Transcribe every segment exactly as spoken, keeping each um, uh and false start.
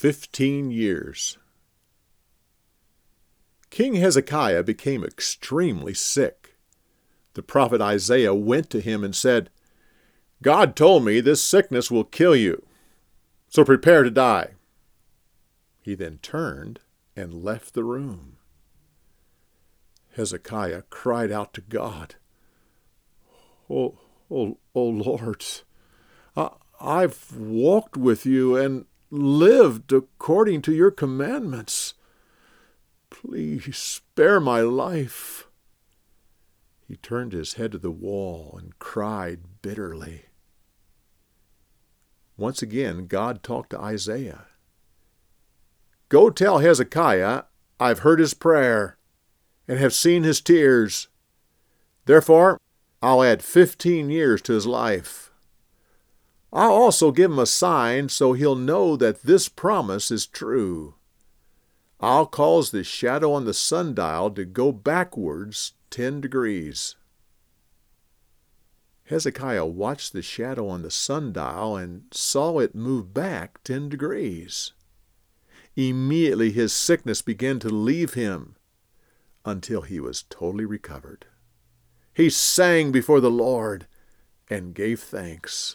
Fifteen years. King Hezekiah became extremely sick. The prophet Isaiah went to him and said, "God told me this sickness will kill you, so prepare to die." He then turned and left the room. Hezekiah cried out to God, "Oh, oh, oh Lord, I, I've walked with you and lived according to your commandments. Please spare my life." He turned his head to the wall and cried bitterly. Once again, God talked to Isaiah. "Go tell Hezekiah I've heard his prayer and have seen his tears. Therefore, I'll add fifteen years to his life. I'll also give him a sign so he'll know that this promise is true. I'll cause the shadow on the sundial to go backwards ten degrees." Hezekiah watched the shadow on the sundial and saw it move back ten degrees. Immediately his sickness began to leave him until he was totally recovered. He sang before the Lord and gave thanks.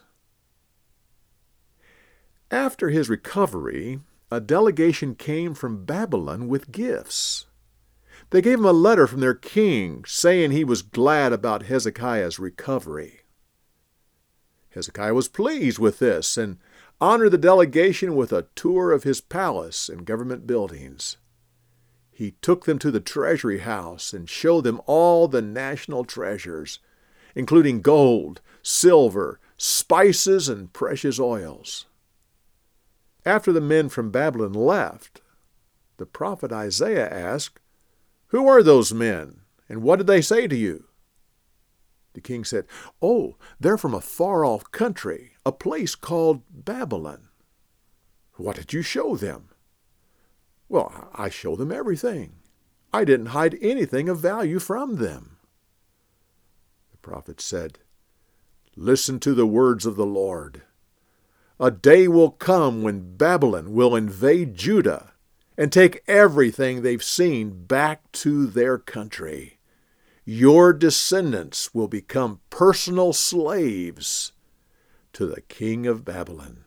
After his recovery, a delegation came from Babylon with gifts. They gave him a letter from their king saying he was glad about Hezekiah's recovery. Hezekiah was pleased with this and honored the delegation with a tour of his palace and government buildings. He took them to the treasury house and showed them all the national treasures, including gold, silver, spices, and precious oils. After the men from Babylon left, the prophet Isaiah asked, "Who are those men, and what did they say to you?" The king said, "Oh, they're from a far-off country, a place called Babylon." "What did you show them?" "Well, I showed them everything. I didn't hide anything of value from them." The prophet said, "Listen to the words of the Lord. A day will come when Babylon will invade Judah and take everything they've seen back to their country. Your descendants will become personal slaves to the king of Babylon."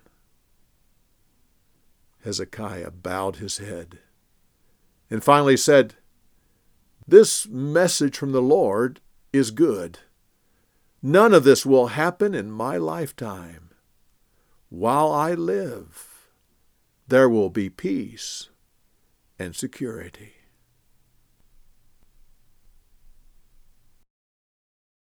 Hezekiah bowed his head and finally said, "This message from the Lord is good. None of this will happen in my lifetime. While I live, there will be peace and security."